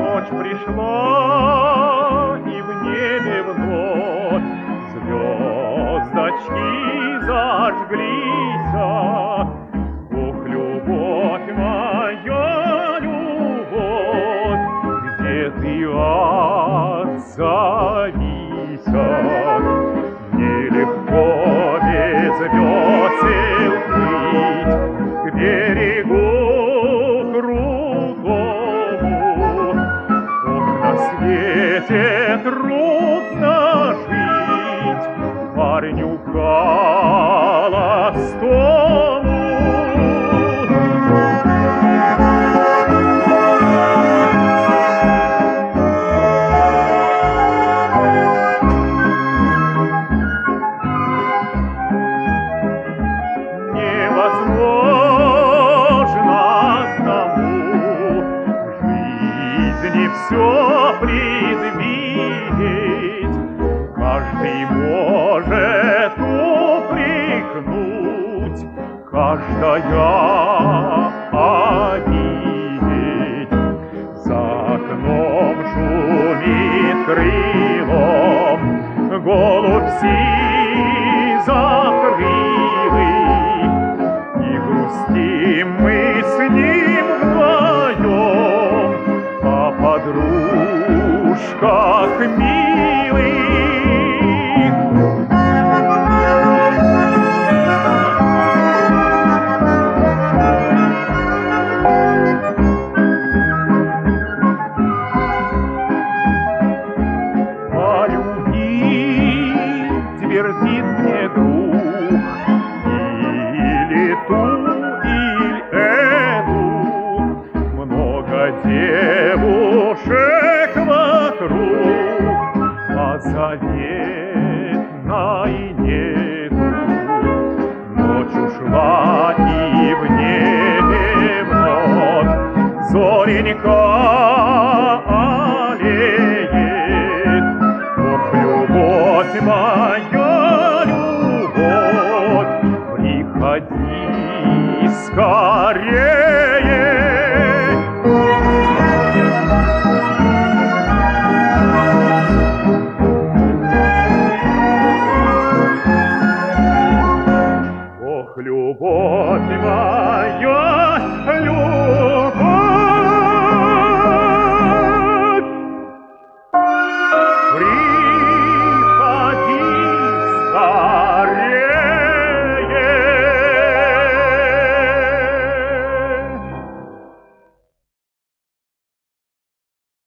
Ночь пришла, и в небе вновь звездочки зажглись. Ох, любовь моя, любовь, где ты отзовися? Нелегко без весел плыть к берегу крутому. Ох, на свете трудно жить парню холостому. Невозможно одному в жизни все предвидеть. Каждый может упрекнуть, каждая обидеть. За окном шумит крылом голубь сизокрылый, и грустим мы с ним вдвоем о подружках милых. Полюбить, твердит мне друг, или ту, или эту. Много девушек вокруг, а заветной нету. Ночь ушла, и в небе вновь зоренька аллеет. Ох, любовь моя, любовь, приходи скорее.